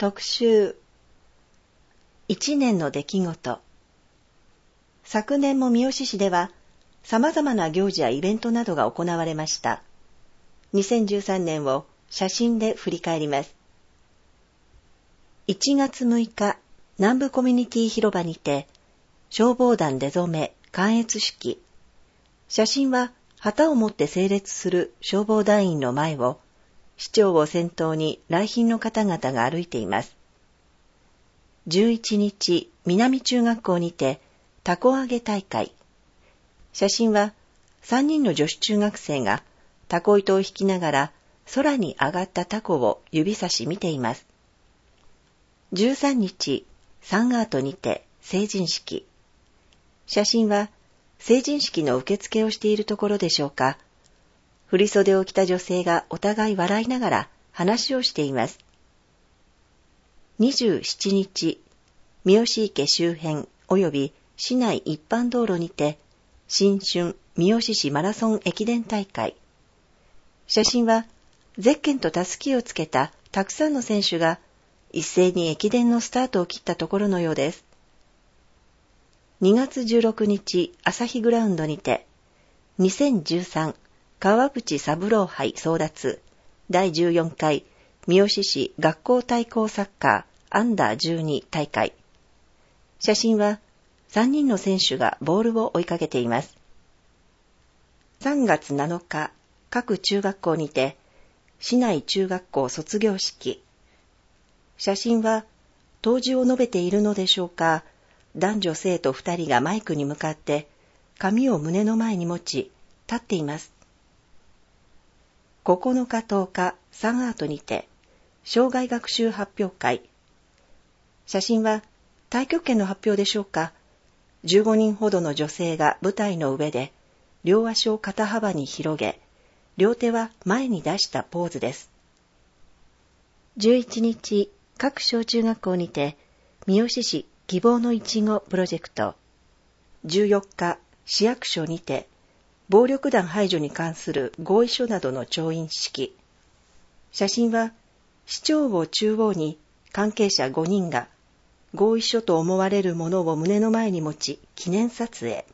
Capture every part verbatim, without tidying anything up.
特集一年の出来事。昨年も三好市では様々な行事やイベントなどが行われました。にせんじゅうさんねんを写真で振り返ります。いちがつむいか、南部コミュニティ広場にて消防団出初め観閲式。写真は旗を持って整列する消防団員の前を市長を先頭に来賓の方々が歩いています。じゅういちにち、南中学校にて凧揚げ大会。写真はさんにんの女子中学生が凧糸を引きながら空に上がった凧を指差し見ています。じゅうさんにち、サンアートにて成人式。写真は成人式の受付をしているところでしょうか。振袖を着た女性がお互い笑いながら話をしています。にじゅうしちにち、三好池周辺及び市内一般道路にて新春三好市マラソン駅伝大会。写真はゼッケンとたすきをつけたたくさんの選手が一斉に駅伝のスタートを切ったところのようです。にがつじゅうろくにち、朝日グラウンドにてにせんじゅうさん川淵三郎杯争奪だいじゅうよんかい三好市学校対抗サッカーアンダーじゅうに大会。写真はさんにんの選手がボールを追いかけています。さんがつなのか、各中学校にて市内中学校卒業式。写真は答辞を述べているのでしょうか。男女生徒ふたりがマイクに向かって紙を胸の前に持ち立っています。ここのかとおか、サンアートにて障害学習発表会。写真は太極拳の発表でしょうか。じゅうごにんほどの女性が舞台の上で両足を肩幅に広げ、両手は前に出したポーズです。じゅういちにち、各小中学校にて三好市希望のいちごプロジェクト。じゅうよっか、市役所にて暴力団排除に関する合意書などの調印式。写真は市長を中央に関係者ごにんが合意書と思われるものを胸の前に持ち記念撮影。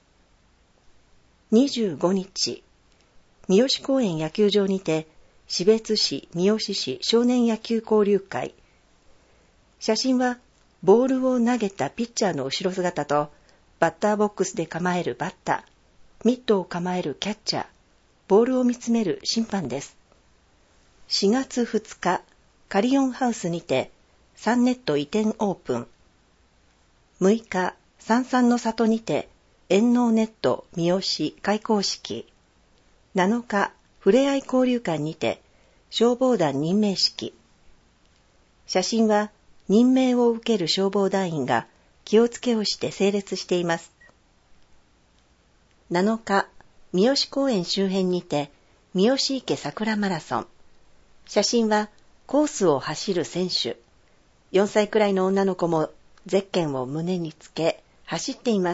にじゅうごにち、三好公園野球場にて標津市三好市少年野球交流会。写真はボールを投げたピッチャーの後ろ姿とバッターボックスで構えるバッター、ミットを構えるキャッチャー、ボールを見つめる審判です。しがつふつか、カリオンハウスにてサンネット移転オープン。むいか、さんさんの里にて遠納ネット三好開校式。なのか、ふれあい交流館にて消防団任命式。写真は任命を受ける消防団員が気をつけをして整列しています。なのか、三好公園周辺にて三好池桜マラソン。写真はコースを走る選手。よんさいくらいの女の子もゼッケンを胸につけ走っています。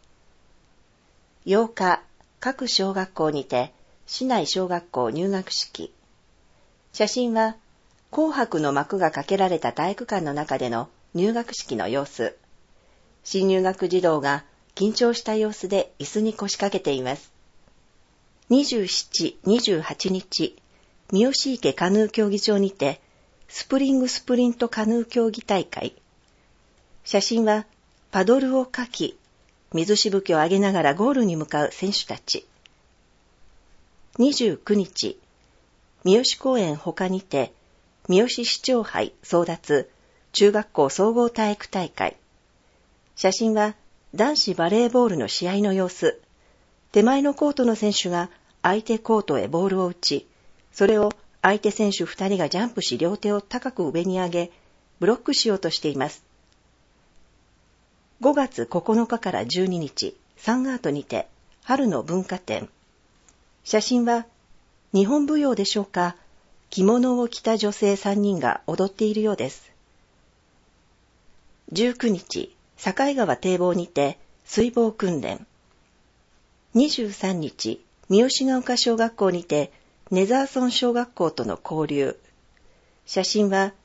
ようか、各小学校にて市内小学校入学式。写真は紅白の幕がかけられた体育館の中での入学式の様子。新入学児童が緊張した様子で椅子に腰掛けています。にじゅうしち、にじゅうはちにち、三好池カヌー競技場にてスプリングスプリントカヌー競技大会。写真はパドルをかき、水しぶきを上げながらゴールに向かう選手たち。にじゅうくにち、三好公園他にて三好市長杯争奪中学校総合体育大会。写真は男子バレーボールの試合の様子。手前のコートの選手が相手コートへボールを打ち、それを相手選手ふたりがジャンプし両手を高く上に上げ、ブロックしようとしています。ごがつここのかからじゅうににち、サンアートにて春の文化展。写真は日本舞踊でしょうか。着物を着た女性さんにんが踊っているようです。じゅうくにち、境川堤防にて水防訓練。にじゅうさんにち、三好ヶ丘小学校にてネザーソン小学校との交流。写真は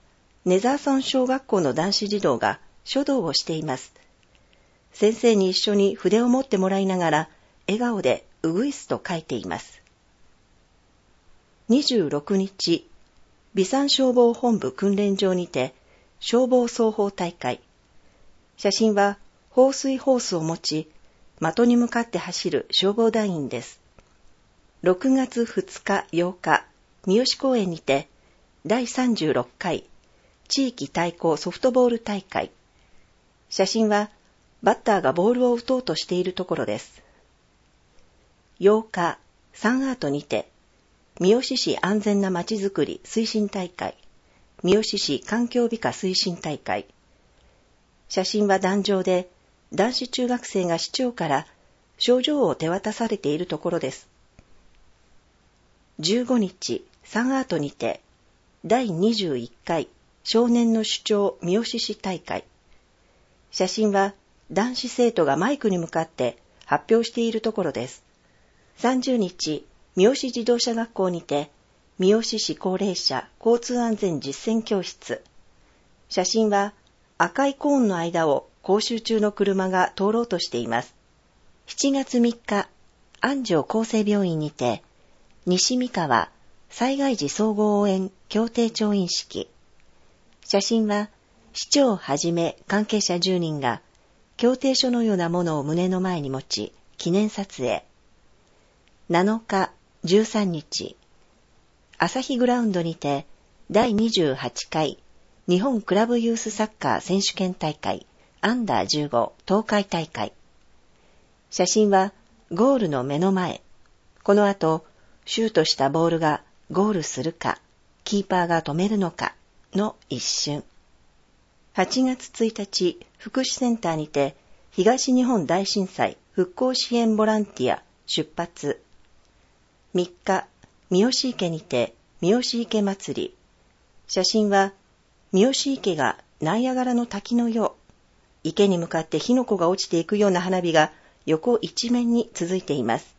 ネザーソン小学校の男子児童が書道をしています。先生に一緒に筆を持ってもらいながら、笑顔でうぐいすと書いています。にじゅうろくにち、備産消防本部訓練場にて消防操法大会。写真は放水ホースを持ち、的に向かって走る消防団員です。ろくがつふつか、ようか、三好公園にてだいさんじゅうろっかい地域対抗ソフトボール大会。写真はバッターがボールを打とうとしているところです。ようか、サンアートにて三好市安全なまちづくり推進大会、三好市環境美化推進大会。写真は壇上で男子中学生が市長から賞状を手渡されているところです。じゅうごにち、サンアートにてだいにじゅういっかい少年の主張三好市大会。写真は男子生徒がマイクに向かって発表しているところです。さんじゅうにち、三好自動車学校にて三好市高齢者交通安全実践教室。写真は赤いコーンの間を講習中の車が通ろうとしています。しちがつみっか、安城厚生病院にて西三河災害時総合応援協定調印式。写真は市長をはじめ関係者じゅうにんが協定書のようなものを胸の前に持ち記念撮影。なのか、じゅうさんにち、朝日グラウンドにてだいにじゅうはちかい日本クラブユースサッカー選手権大会アンダーじゅうご東海大会。写真はゴールの目の前。この後、シュートしたボールがゴールするか、キーパーが止めるのかの一瞬。はちがつついたち、福祉センターにて東日本大震災復興支援ボランティア出発。みっか、三好池にて三好池祭り。写真は三好池がナイアガラの滝のよう。池に向かって火の粉が落ちていくような花火が横一面に続いています。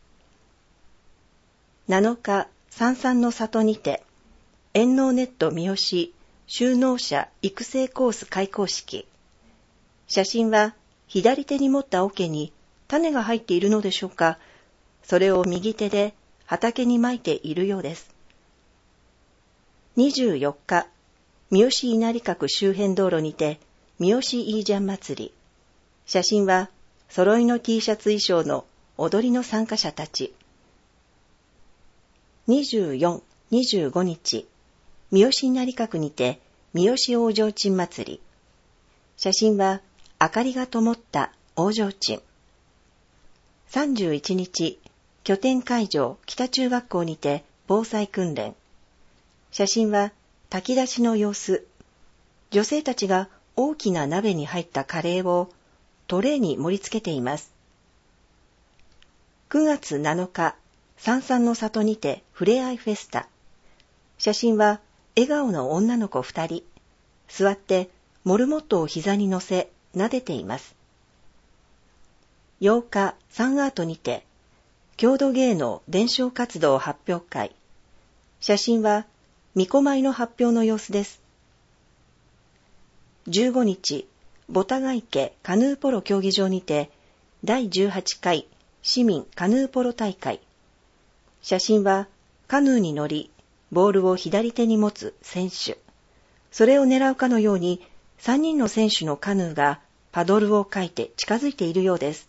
なのか、三々の里にて遠農ネット三好就農者育成コース開講式。写真は左手に持った桶に種が入っているのでしょうか。それを右手で畑に撒いているようです。にじゅうよっか、三好稲荷閣周辺道路にて三好いいじゃん祭り。写真は揃いの T シャツ衣装の踊りの参加者たち。にじゅうよっか、にじゅうごにち、三好稲荷閣にて三好大提灯祭り。写真は明かりが灯った大提灯。さんじゅういちにち、拠点会場北中学校にて防災訓練。写真は炊き出しの様子。女性たちが大きな鍋に入ったカレーをトレーに盛り付けています。くがつなのか、三々の里にてふれあいフェスタ。写真は笑顔の女の子二人。座ってモルモットを膝に乗せ撫でています。ようか、サンアートにて郷土芸能伝承活動発表会。写真はみこまいの発表の様子です。じゅうごにち、ボタガ池カヌーポロ競技場にてだいじゅうはちかい市民カヌーポロ大会。写真はカヌーに乗り、ボールを左手に持つ選手。それを狙うかのようにさんにんの選手のカヌーがパドルをかいて近づいているようです。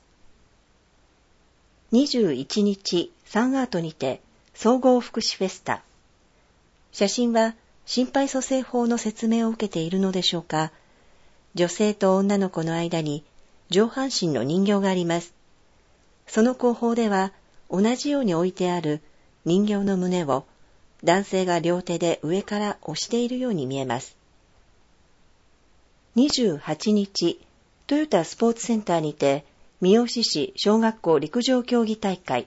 にじゅういちにち、サンアートにて総合福祉フェスタ。写真は心肺蘇生法の説明を受けているのでしょうか。女性と女の子の間に上半身の人形があります。その後方では同じように置いてある人形の胸を男性が両手で上から押しているように見えます。にじゅうはちにち、トヨタスポーツセンターにて三好市小学校陸上競技大会。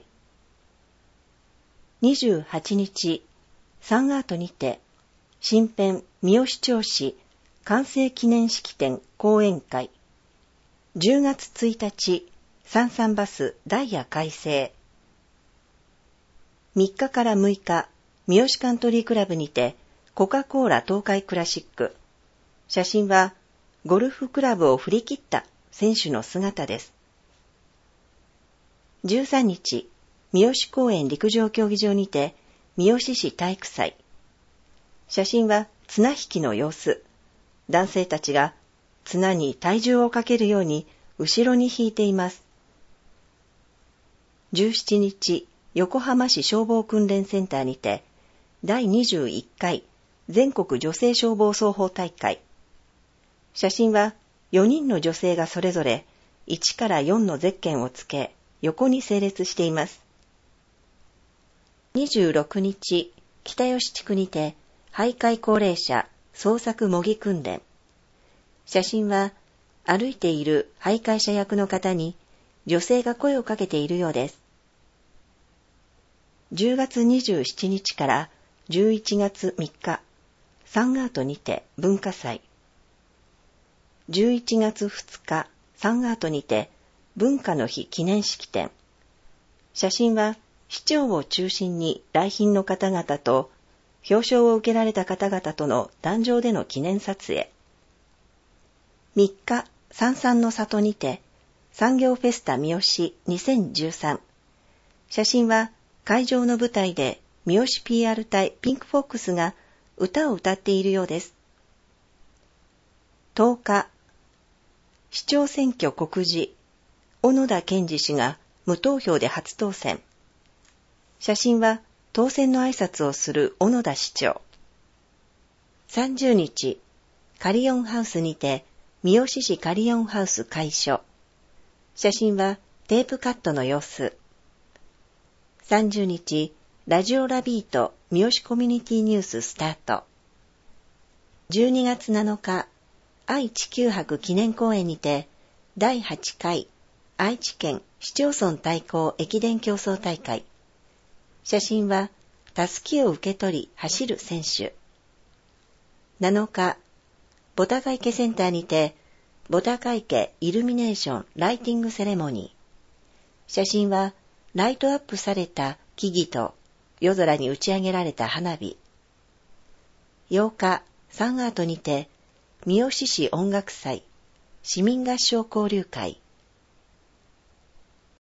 にじゅうはちにち、サンアートにて新編三好町市完成記念式典講演会。じゅうがつついたち、三々バスダイヤ改正。みっかからむいか、三好カントリークラブにてコカ・コーラ東海クラシック。 写真はゴルフクラブを振り切った選手の姿です。じゅうさんにち、三好公園陸上競技場にて三好市体育祭。写真は綱引きの様子。男性たちが綱に体重をかけるように後ろに引いています。じゅうしちにち、横浜市消防訓練センターにてだいにじゅういっかい全国女性消防操法大会。写真はよにんの女性がそれぞれいちからよんのゼッケンをつけ、横に整列しています。にじゅうろくにち、北吉地区にて徘徊高齢者捜索模擬訓練。写真は歩いている徘徊者役の方に女性が声をかけているようです。じゅうがつにじゅうしちにちからじゅういちがつみっか、サンアートにて文化祭。じゅういちがつふつか、サンアートにて文化の日記念式典。写真は市長を中心に来賓の方々と表彰を受けられた方々との壇上での記念撮影。みっか、三々の里にて産業フェスタ三好にせんじゅうさん。写真は会場の舞台で三好 ピーアール 隊ピンクフォックスが歌を歌っているようです。とおか、市長選挙告示。小野田健二氏が無投票で初当選。写真は当選の挨拶をする小野田市長。さんじゅうにち、カリオンハウスにて三好市カリオンハウス開所。写真はテープカットの様子。さんじゅうにち、ラジオラビート三好コミュニティニューススタート。じゅうにがつなのか、愛・地球博記念公園にてだいはちかい愛知県市町村対抗駅伝競争大会。写真はたすきを受け取り走る選手。なのか、ボタカ池センターにてボタカ池イルミネーションライティングセレモニー。写真はライトアップされた木々と夜空に打ち上げられた花火。ようか、サンアートにて三好市音楽祭市民合唱交流会。